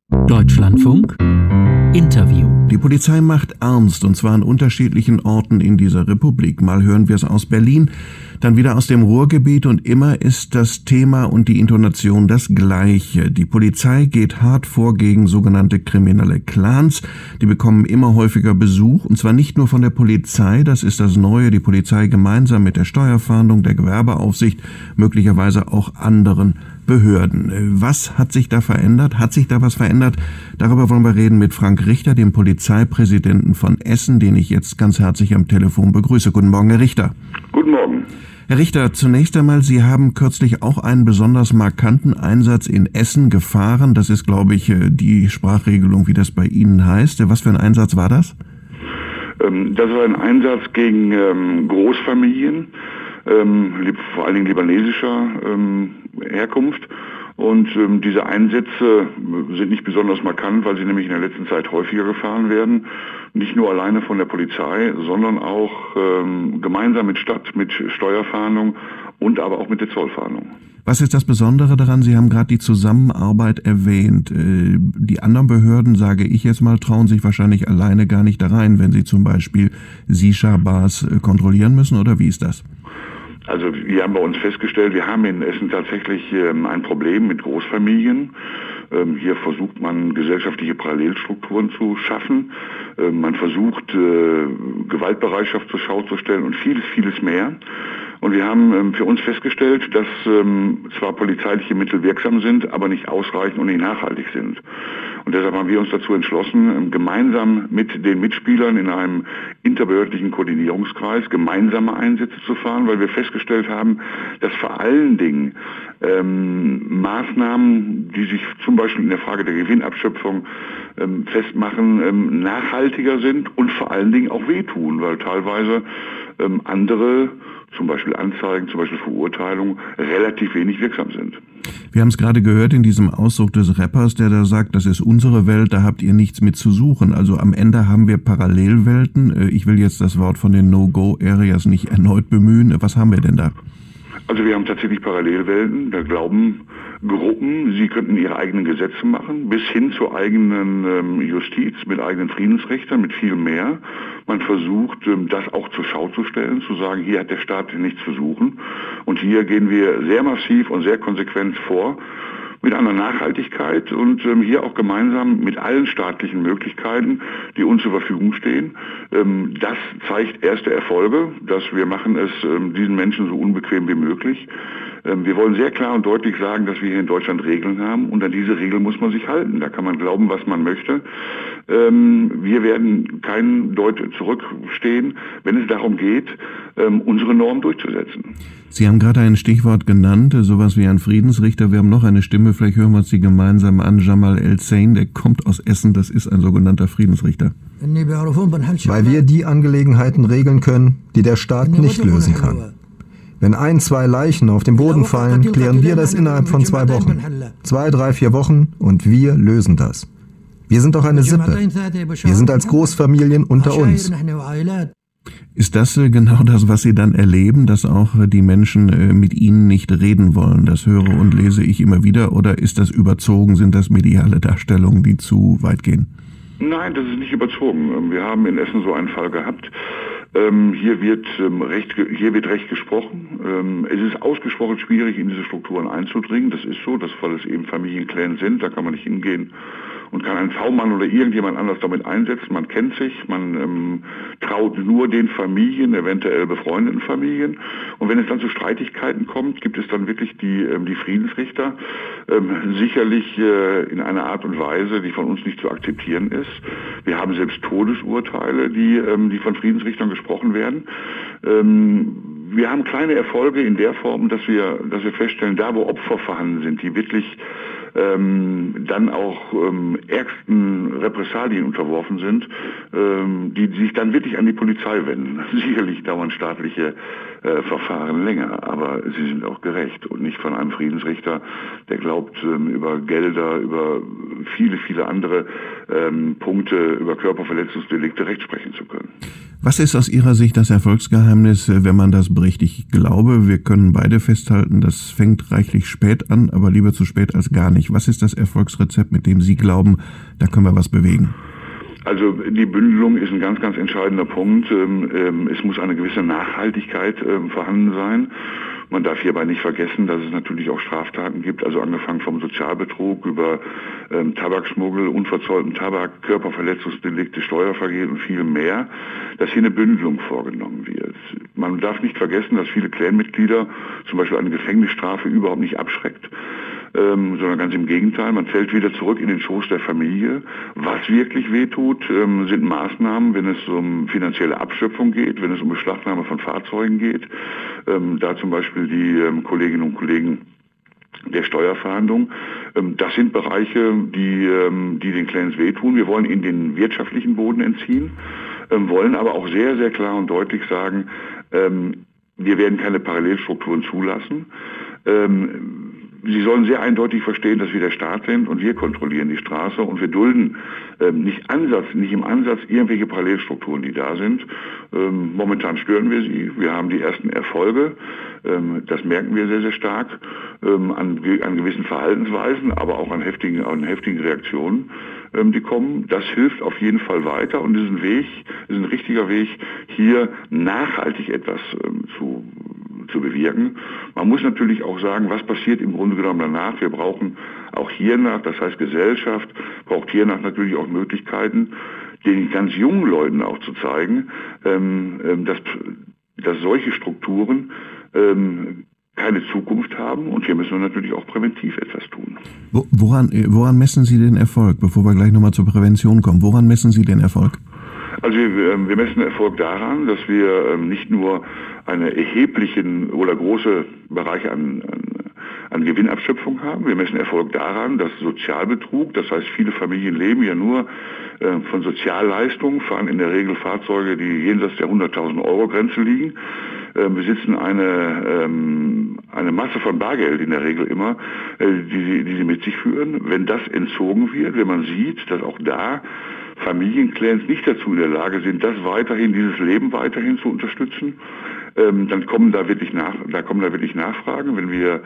Deutschlandfunk Interview. Die Polizei macht ernst, und zwar an unterschiedlichen Orten in dieser Republik. Mal hören wir es aus Berlin, dann wieder aus dem Ruhrgebiet, und immer ist das Thema und die Intonation das gleiche. Die Polizei geht hart vor gegen sogenannte kriminelle Clans. Die bekommen immer häufiger Besuch, und zwar nicht nur von der Polizei, das ist das Neue, die Polizei gemeinsam mit der Steuerfahndung, der Gewerbeaufsicht, möglicherweise auch anderen Behörden. Was hat sich da verändert? Hat sich da was verändert? Darüber wollen wir reden mit Frank Richter, dem Polizeipräsidenten von Essen, den ich jetzt ganz herzlich am Telefon begrüße. Guten Morgen, Herr Richter. Guten Morgen. Herr Richter, zunächst einmal, Sie haben kürzlich auch einen besonders markanten Einsatz in Essen gefahren. Das ist, glaube ich, die Sprachregelung, wie das bei Ihnen heißt. Was für ein Einsatz war das? Das war ein Einsatz gegen Großfamilien, vor allen Dingen libanesischer Herkunft. Und diese Einsätze sind nicht besonders markant, weil sie nämlich in der letzten Zeit häufiger gefahren werden. Nicht nur alleine von der Polizei, sondern auch gemeinsam mit Stadt, mit Steuerfahndung und aber auch mit der Zollfahndung. Was ist das Besondere daran? Sie haben gerade die Zusammenarbeit erwähnt. Die anderen Behörden, sage ich jetzt mal, trauen sich wahrscheinlich alleine gar nicht da rein, wenn sie zum Beispiel Shisha-Bars kontrollieren müssen, oder wie ist das? Also wir haben bei uns festgestellt, wir haben in Essen tatsächlich ein Problem mit Großfamilien. Hier versucht man, gesellschaftliche Parallelstrukturen zu schaffen. Man versucht, Gewaltbereitschaft zur Schau zu stellen und vieles, vieles mehr. Und wir haben für uns festgestellt, dass zwar polizeiliche Mittel wirksam sind, aber nicht ausreichend und nicht nachhaltig sind. Und deshalb haben wir uns dazu entschlossen, gemeinsam mit den Mitspielern in einem interbehördlichen Koordinierungskreis gemeinsame Einsätze zu fahren, weil wir festgestellt haben, dass vor allen Dingen Maßnahmen, die sich zum Beispiel in der Frage der Gewinnabschöpfung festmachen, nachhaltiger sind und vor allen Dingen auch wehtun, weil teilweise andere, zum Beispiel Anzeigen, zum Beispiel Verurteilungen, relativ wenig wirksam sind. Wir haben es gerade gehört in diesem Ausdruck des Rappers, der da sagt, das ist unsere Welt, da habt ihr nichts mit zu suchen. Also am Ende haben wir Parallelwelten. Ich will jetzt das Wort von den No-Go-Areas nicht erneut bemühen. Was haben wir denn da? Also wir haben tatsächlich Parallelwelten. Da glauben Gruppen, sie könnten ihre eigenen Gesetze machen, bis hin zur eigenen Justiz, mit eigenen Friedensrichtern, mit viel mehr. Man versucht, das auch zur Schau zu stellen, zu sagen, hier hat der Staat nichts zu suchen. Und hier gehen wir sehr massiv und sehr konsequent vor, mit einer Nachhaltigkeit und hier auch gemeinsam mit allen staatlichen Möglichkeiten, die uns zur Verfügung stehen. Das zeigt erste Erfolge, dass wir machen es diesen Menschen so unbequem wie möglich. Wir wollen sehr klar und deutlich sagen, dass wir hier in Deutschland Regeln haben, und an diese Regeln muss man sich halten. Da kann man glauben, was man möchte. Wir werden keinen Deut zurückstehen, wenn es darum geht, unsere Norm durchzusetzen. Sie haben gerade ein Stichwort genannt, sowas wie ein Friedensrichter. Wir haben noch eine Stimme, vielleicht hören wir uns die gemeinsam an. Jamal El-Zain, der kommt aus Essen, das ist ein sogenannter Friedensrichter. Weil wir die Angelegenheiten regeln können, die der Staat nicht lösen kann. Wenn 1, 2 Leichen auf den Boden fallen, klären wir das innerhalb von 2 Wochen. 2, 3, 4 Wochen, und wir lösen das. Wir sind doch eine Sippe. Wir sind als Großfamilien unter uns. Ist das genau das, was Sie dann erleben, dass auch die Menschen mit Ihnen nicht reden wollen? Das höre und lese ich immer wieder. Oder ist das überzogen? Sind das mediale Darstellungen, die zu weit gehen? Nein, das ist nicht überzogen. Wir haben in Essen so einen Fall gehabt. Hier wird Recht gesprochen. Es ist ausgesprochen schwierig, in diese Strukturen einzudringen. Das ist so, weil es eben Familienclans sind. Da kann man nicht hingehen und kann einen V-Mann oder irgendjemand anders damit einsetzen. Man kennt sich, man traut nur den Familien, eventuell befreundeten Familien. Und wenn es dann zu Streitigkeiten kommt, gibt es dann wirklich die Friedensrichter, sicherlich in einer Art und Weise, die von uns nicht zu akzeptieren ist. Wir haben selbst Todesurteile, die von Friedensrichtern gesprochen werden. Wir haben kleine Erfolge in der Form, dass wir feststellen, da wo Opfer vorhanden sind, die wirklich dann auch ärgsten Repressalien unterworfen sind, die sich dann wirklich an die Polizei wenden. Sicherlich dauern staatliche Verfahren länger, aber sie sind auch gerecht und nicht von einem Friedensrichter, der glaubt, über Gelder, über viele, viele andere Punkte, über Körperverletzungsdelikte Recht sprechen zu können. Was ist aus Ihrer Sicht das Erfolgsgeheimnis, wenn man das bricht? Ich glaube, wir können beide festhalten, das fängt reichlich spät an, aber lieber zu spät als gar nicht. nicht. Was ist das Erfolgsrezept, mit dem Sie glauben, da können wir was bewegen? Also die Bündelung ist ein ganz, ganz entscheidender Punkt. Es muss eine gewisse Nachhaltigkeit vorhanden sein. Man darf hierbei nicht vergessen, dass es natürlich auch Straftaten gibt, also angefangen vom Sozialbetrug über Tabakschmuggel, unverzollten Tabak, Körperverletzungsdelikte, Steuervergehen und viel mehr, dass hier eine Bündelung vorgenommen wird. Man darf nicht vergessen, dass viele Clanmitglieder zum Beispiel eine Gefängnisstrafe überhaupt nicht abschreckt, sondern ganz im Gegenteil, man fällt wieder zurück in den Schoß der Familie. Was wirklich wehtut, sind Maßnahmen, wenn es um finanzielle Abschöpfung geht, wenn es um Beschlagnahme von Fahrzeugen geht, da zum Beispiel die Kolleginnen und Kollegen der Steuerfahndung. Das sind Bereiche, die den Clans wehtun. Wir wollen ihnen den wirtschaftlichen Boden entziehen, wollen aber auch sehr, sehr klar und deutlich sagen, wir werden keine Parallelstrukturen zulassen. Sie sollen sehr eindeutig verstehen, dass wir der Staat sind und wir kontrollieren die Straße und wir dulden nicht im Ansatz irgendwelche Parallelstrukturen, die da sind. Momentan stören wir sie. Wir haben die ersten Erfolge. Das merken wir sehr, sehr stark an gewissen Verhaltensweisen, aber auch an heftigen Reaktionen, die kommen. Das hilft auf jeden Fall weiter und ist ein richtiger Weg, hier nachhaltig etwas zu bewirken. Man muss natürlich auch sagen, was passiert im Grunde genommen danach. Wir brauchen auch hiernach, das heißt Gesellschaft, braucht hiernach natürlich auch Möglichkeiten, den ganz jungen Leuten auch zu zeigen, dass solche Strukturen keine Zukunft haben und hier müssen wir natürlich auch präventiv etwas tun. Woran messen Sie den Erfolg, bevor wir gleich nochmal zur Prävention kommen? Woran messen Sie den Erfolg? Also wir messen Erfolg daran, dass wir nicht nur eine erheblichen oder große Bereiche an Gewinnabschöpfung haben. Wir messen Erfolg daran, dass Sozialbetrug, das heißt viele Familien leben ja nur von Sozialleistungen, fahren in der Regel Fahrzeuge, die jenseits der 100.000 Euro Grenze liegen, besitzen eine Masse von Bargeld in der Regel immer, die sie mit sich führen. Wenn das entzogen wird, wenn man sieht, dass auch da Familienclans nicht dazu in der Lage sind, dieses Leben weiterhin zu unterstützen, dann kommen da wirklich Nachfragen, wenn wir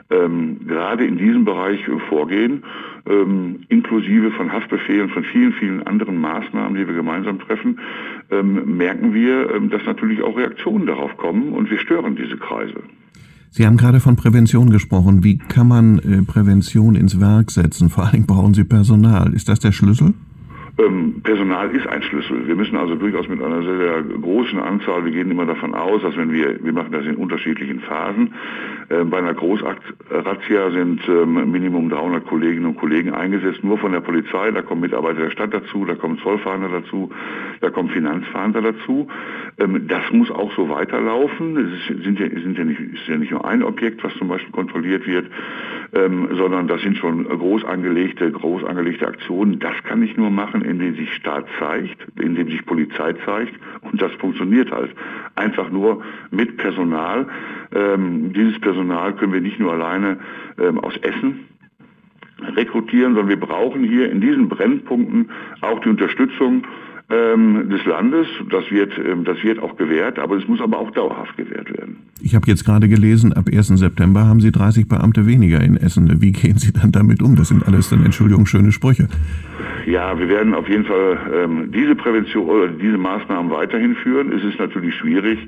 gerade in diesem Bereich vorgehen, inklusive von Haftbefehlen, von vielen, vielen anderen Maßnahmen, die wir gemeinsam treffen, merken wir, dass natürlich auch Reaktionen darauf kommen und wir stören diese Kreise. Sie haben gerade von Prävention gesprochen. Wie kann man Prävention ins Werk setzen? Vor allem brauchen Sie Personal. Ist das der Schlüssel? Personal ist ein Schlüssel. Wir müssen also durchaus mit einer sehr, sehr großen Anzahl, wir gehen immer davon aus, dass wir machen das in unterschiedlichen Phasen. Bei einer Großrazzia sind Minimum 300 Kolleginnen und Kollegen eingesetzt, nur von der Polizei. Da kommen Mitarbeiter der Stadt dazu, da kommen Zollfahnder dazu, da kommen Finanzfahnder dazu. Das muss auch so weiterlaufen. Es ist ja nicht nur ein Objekt, was zum Beispiel kontrolliert wird, sondern das sind schon groß angelegte Aktionen. Das kann ich nur machen, indem sich Staat zeigt, indem sich Polizei zeigt und das funktioniert halt einfach nur mit Personal. Dieses Personal können wir nicht nur alleine aus Essen rekrutieren, sondern wir brauchen hier in diesen Brennpunkten auch die Unterstützung des Landes. Das wird auch gewährt, aber es muss aber auch dauerhaft gewährt werden. Ich habe jetzt gerade gelesen, ab 1. September haben Sie 30 Beamte weniger in Essen. Wie gehen Sie dann damit um? Das sind alles dann, Entschuldigung, schöne Sprüche. Ja, wir werden auf jeden Fall diese Prävention oder diese Maßnahmen weiterhin führen. Es ist natürlich schwierig,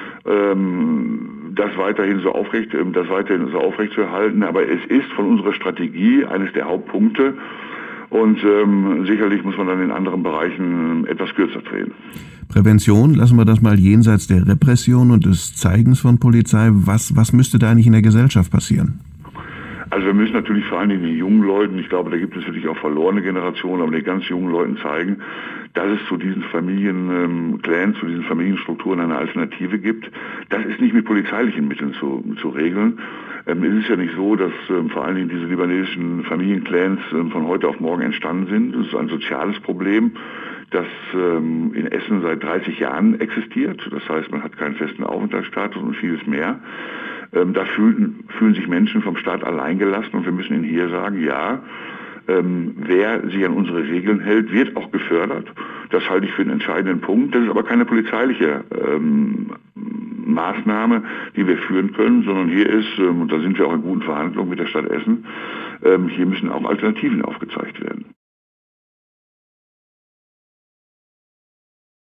das weiterhin so aufrecht zu erhalten, aber es ist von unserer Strategie eines der Hauptpunkte. Und sicherlich muss man dann in anderen Bereichen etwas kürzer drehen. Prävention, lassen wir das mal jenseits der Repression und des Zeigens von Polizei. Was müsste da eigentlich in der Gesellschaft passieren? Also wir müssen natürlich vor allen Dingen den jungen Leuten, ich glaube, da gibt es wirklich auch verlorene Generationen, aber den ganz jungen Leuten zeigen, dass es zu diesen Familienclans, zu diesen Familienstrukturen eine Alternative gibt. Das ist nicht mit polizeilichen Mitteln zu regeln. Es ist ja nicht so, dass vor allen Dingen diese libanesischen Familienclans von heute auf morgen entstanden sind. Es ist ein soziales Problem, das in Essen seit 30 Jahren existiert. Das heißt, man hat keinen festen Aufenthaltsstatus und vieles mehr. Da fühlen sich Menschen vom Staat alleingelassen und wir müssen ihnen hier sagen, ja, Wer sich an unsere Regeln hält, wird auch gefördert. Das halte ich für einen entscheidenden Punkt. Das ist aber keine polizeiliche Maßnahme, die wir führen können, sondern hier ist, und da sind wir auch in guten Verhandlungen mit der Stadt Essen, hier müssen auch Alternativen aufgezeigt werden.